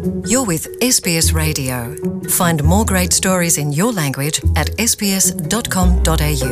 You're with SBS Radio. Find more great stories in your language at sbs.com.au.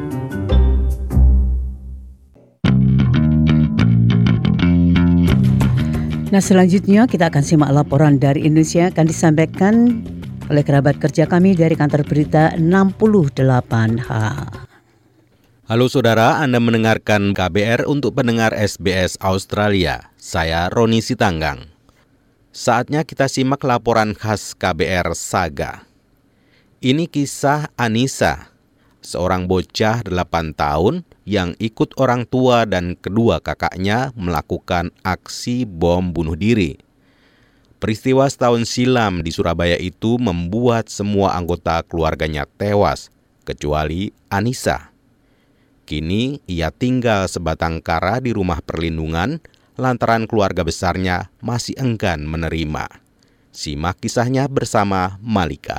Nah, selanjutnya kita akan simak laporan dari Indonesia akan disampaikan oleh kerabat kerja kami dari kantor berita 68H. Halo saudara, Anda mendengarkan KBR untuk pendengar SBS Australia. Saya Roni Sitanggang. Saatnya kita simak laporan khas KBR Saga. Ini kisah Anissa, seorang bocah 8 tahun yang ikut orang tua dan kedua kakaknya melakukan aksi bom bunuh diri. Peristiwa setahun silam di Surabaya itu membuat semua anggota keluarganya tewas, kecuali Anissa. Kini ia tinggal sebatang kara di rumah perlindungan lantaran keluarga besarnya masih enggan menerima. Simak kisahnya bersama Malika.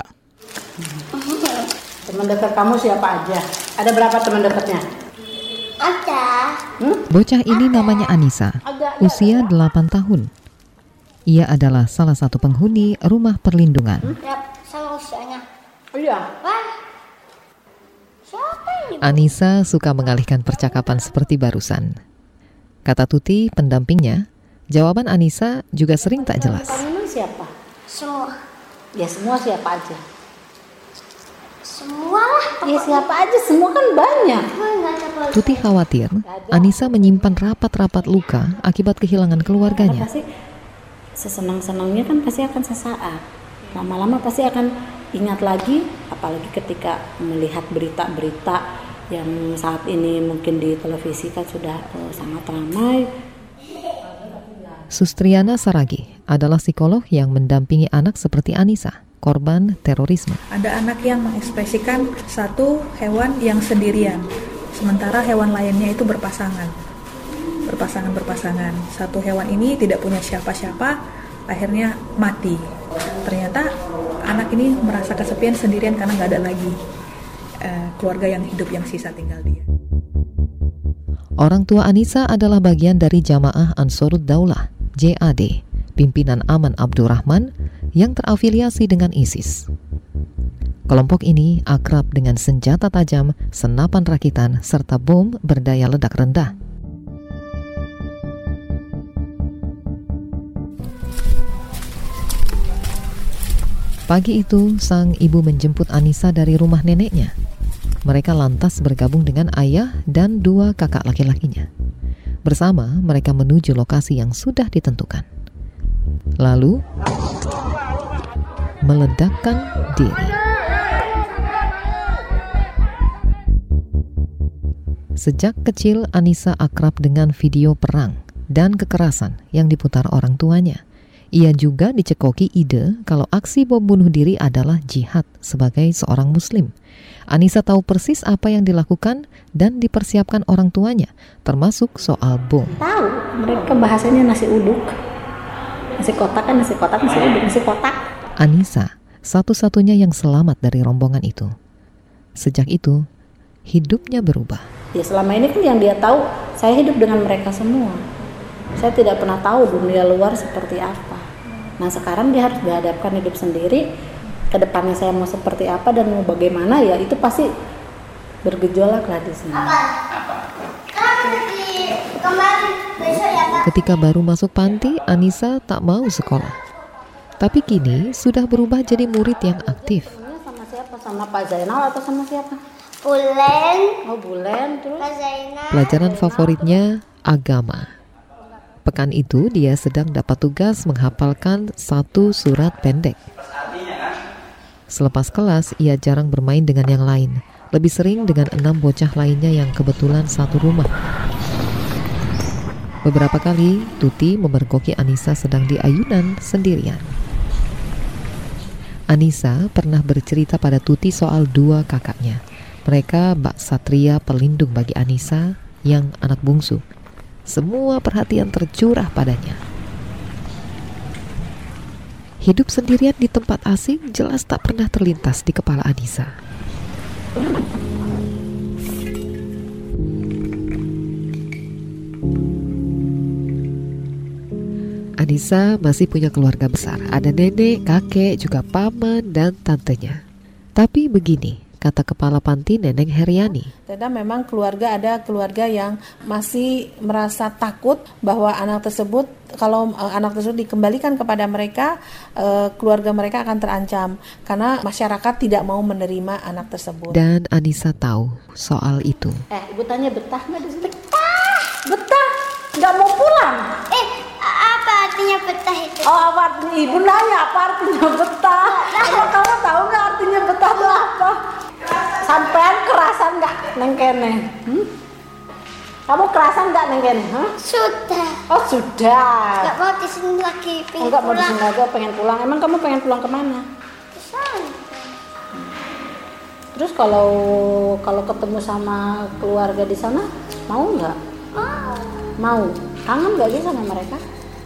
Teman dekat kamu siapa aja? Ada berapa teman dekatnya? Ada. Bocah ini namanya Anissa, usia 8 tahun. Ia adalah salah satu penghuni rumah perlindungan. Ya, sama usianya. Iya. Wah. Siapa ini? Anissa suka mengalihkan percakapan seperti barusan. Kata Tuti, pendampingnya, jawaban Anissa juga sering tak jelas. Kamu siapa? Semua. Ya semua siapa aja? Semua lah. Ya siapa aja, semua kan banyak. Tuti khawatir Anissa menyimpan rapat-rapat luka akibat kehilangan keluarganya. Pasti sesenang-senangnya kan pasti akan sesaat. Lama-lama pasti akan ingat lagi, apalagi ketika melihat berita-berita yang saat ini mungkin di televisi kan sudah sangat ramai. Sustriana Saragi adalah psikolog yang mendampingi anak seperti Anissa, korban terorisme. Ada anak yang mengekspresikan satu hewan yang sendirian, sementara hewan lainnya itu berpasangan. Satu hewan ini tidak punya siapa-siapa, akhirnya mati. Ternyata anak ini merasa kesepian sendirian karena nggak ada lagi keluarga yang hidup yang sisa tinggal dia. Orang tua Anissa adalah bagian dari Jamaah Ansarud Daulah, JAD, pimpinan Aman Abdurrahman yang terafiliasi dengan ISIS. Kelompok ini akrab dengan senjata tajam, senapan rakitan, serta bom berdaya ledak rendah. Pagi itu, sang ibu menjemput Anissa dari rumah neneknya. Mereka lantas bergabung dengan ayah dan 2 kakak laki-lakinya. Bersama, mereka menuju lokasi yang sudah ditentukan. Lalu, meledakkan diri. Sejak kecil, Anissa akrab dengan video perang dan kekerasan yang diputar orang tuanya. Ia juga dicekoki ide kalau aksi bom bunuh diri adalah jihad sebagai seorang muslim. Anissa tahu persis apa yang dilakukan dan dipersiapkan orang tuanya, termasuk soal bom. Tahu, mereka bahasanya nasi uduk. Nasi kotak kan nasi kotak, nasi uduk, nasi kotak. Anissa, satu-satunya yang selamat dari rombongan itu. Sejak itu, hidupnya berubah. Ya selama ini kan yang dia tahu, saya hidup dengan mereka semua. Saya tidak pernah tahu dunia luar seperti apa. Nah sekarang dia harus dihadapkan hidup sendiri. Kedepannya saya mau seperti apa dan mau bagaimana, ya itu pasti bergejolak lah di sini. Ketika baru masuk panti, Anissa tak mau sekolah. Tapi kini sudah berubah jadi murid yang aktif. Sama siapa? Sama Pak Zainal atau sama siapa? Bulen. Oh Bulen, terus? Kak Zainal. Pelajaran favoritnya agama. Pekan itu dia sedang dapat tugas menghafalkan 1 surat pendek. Selepas kelas, ia jarang bermain dengan yang lain. Lebih sering dengan 6 bocah lainnya yang kebetulan satu rumah. Beberapa kali, Tuti memergoki Anissa sedang di ayunan sendirian. Anissa pernah bercerita pada Tuti soal 2 kakaknya. Mereka bak satria pelindung bagi Anissa yang anak bungsu. Semua perhatian tercurah padanya. Hidup sendirian di tempat asing jelas tak pernah terlintas di kepala Anissa. Anissa masih punya keluarga besar. Ada nenek, kakek, juga paman dan tantenya. Tapi begini, kata Kepala Panti Neneng Heriani. Karena memang ada keluarga yang masih merasa takut bahwa anak tersebut, kalau anak tersebut dikembalikan kepada mereka, keluarga mereka akan terancam. Karena masyarakat tidak mau menerima anak tersebut. Dan Anissa tahu soal itu. Ibu tanya betah nggak di sini? Betah, nggak mau pulang. Apa artinya betah itu? Oh, apa artinya? Ibu nanya apa artinya betah? Emang kamu tahu nggak artinya betah itu apa? Sampean kerasan nggak neng kene? Kamu kerasan nggak neng kene? Sudah. Oh sudah. Nggak mau di sini lagi. Enggak mau di sini lagi, pengen pulang. Emang kamu pengen pulang kemana? Sana. Terus kalau ketemu sama keluarga di sana, mau nggak? Mau. Kangen nggak sih sama mereka?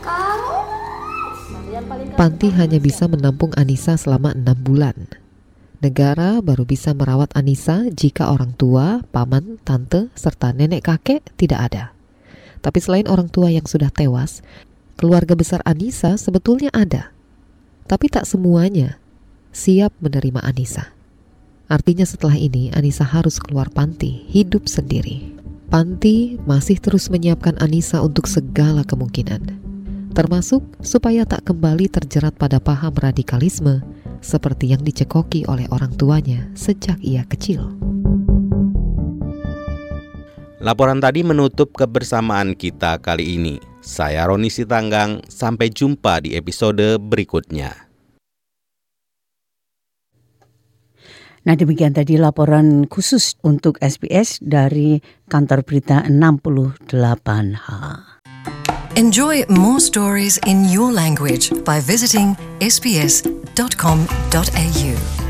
Panti hanya bisa menampung Anissa selama 6 bulan. Negara baru bisa merawat Anissa jika orang tua, paman, tante, serta nenek kakek tidak ada. Tapi selain orang tua yang sudah tewas, keluarga besar Anissa sebetulnya ada. Tapi tak semuanya siap menerima Anissa. Artinya setelah ini Anissa harus keluar panti, hidup sendiri. Panti masih terus menyiapkan Anissa untuk segala kemungkinan, termasuk supaya tak kembali terjerat pada paham radikalisme seperti yang dicekoki oleh orang tuanya sejak ia kecil. Laporan tadi menutup kebersamaan kita kali ini. Saya Roni Sitanggang, sampai jumpa di episode berikutnya. Nah, demikian tadi laporan khusus untuk SBS dari Kantor Berita 68H. Enjoy more stories in your language by visiting sbs.com.au.